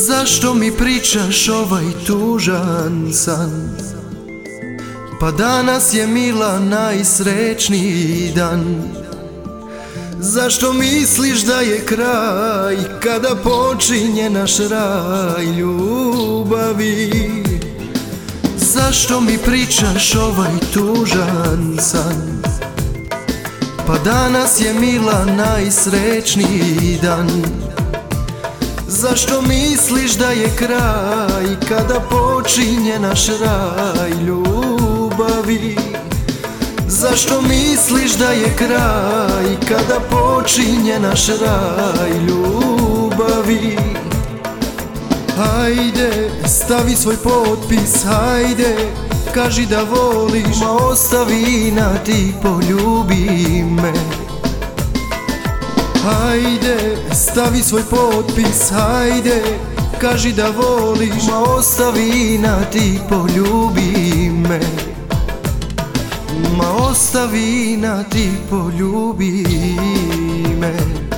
Zašto mi pričaš ovaj tužan san? Pa danas je mila najsrećniji dan. Zašto misliš da je kraj kada počinje naš raj ljubavi? Zašto mi pričaš ovaj tužan san? Pa danas je mila najsrećniji dan. Zašto misliš da je kraj kada počinje naš raj ljubavi? Zašto misliš da je kraj kada počinje naš raj ljubavi? Hajde, stavi svoj potpis, hajde, kaži da voliš, ma ostavi na ti, poljubi me. Hajde, stavi svoj potpis, hajde, kaži da voliš, ma ostavi na ti, poljubi me. Ma ostavi na ti, poljubi me.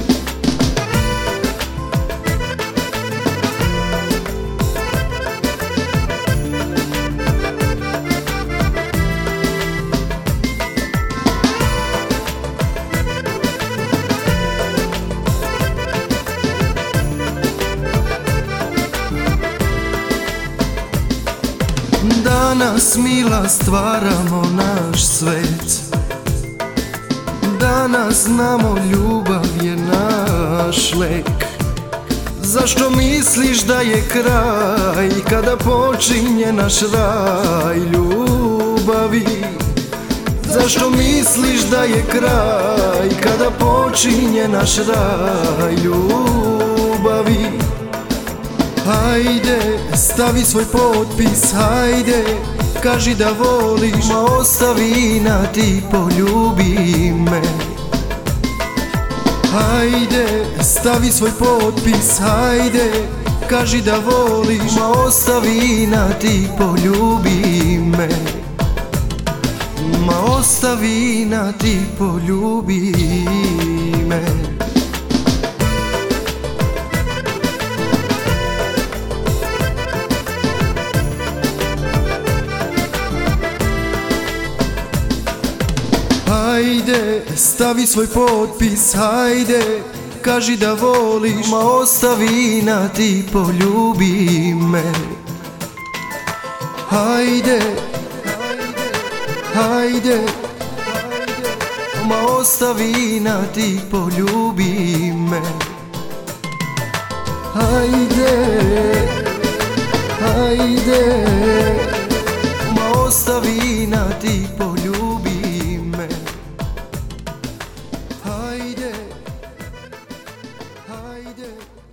Danas, mila, stvaramo naš svet. Danas znamo, ljubav je naš lek. Zašto misliš da je kraj kada počinje naš raj ljubavi? Zašto misliš da je kraj kada počinje naš raj ljubavi? Hajde, stavi svoj potpis, hajde, kaži da voliš, ma ostavi na ti, poljubi me. Hajde, stavi svoj potpis, hajde, kaži da voliš, ma ostavi na ti, poljubi me. Ma ostavi na ti, poljubi me. Hajde, stavi svoj potpis, hajde, kaži da voliš, ma ostavi na ti, poljubi me. Hajde, hajde, ma ostavi na ti, poljubi me. Hajde, hajde, ma ostavi na ti, poljubi me. Hajde, hajde.